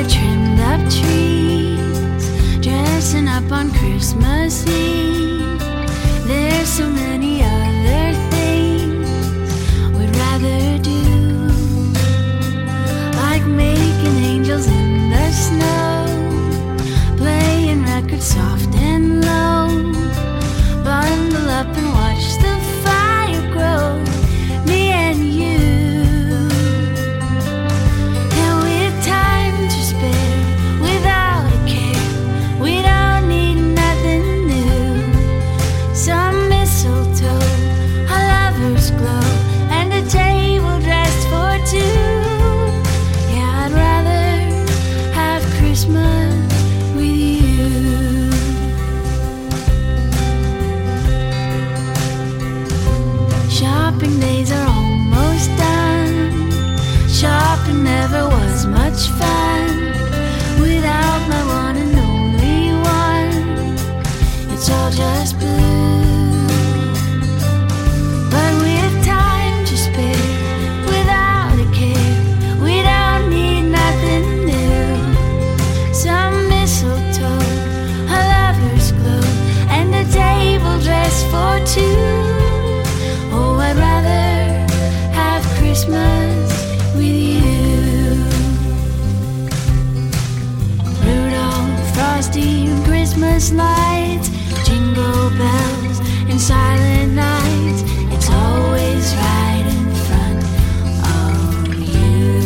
trimmed up trees, dressing up on Christmas Eve. There's so many other things we'd rather do, like making angels in the snow, playing records soft and low, bundle up and watch the fire grow, me and you. And with time to spare, without a care, we don't need nothing new. Some mistletoe, a lover's glow, and a table dressed for two. Yeah, I'd rather have Christmas with you. Shopping days are almost done. Shopping never was much fun without my one and only one. It's all just blue. But with time to spare, without a care, we don't need nothing new. Some mistletoe, a lover's glow, and a table dressed for two. Oh, I'd rather have Christmas with you. Rudolph, Frosty, and Christmas lights, jingle bells, and silent nights. It's always right in front of you.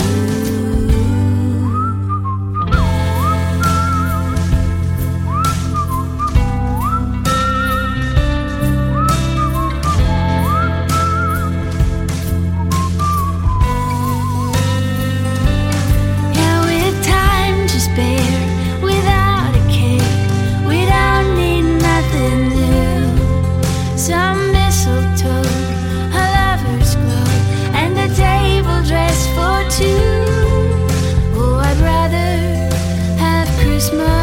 Yeah, with time to spare, without a care, we don't need nothing new. Some mistletoe, a lover's glow, and a table dressed for two. Oh, I'd rather have Christmas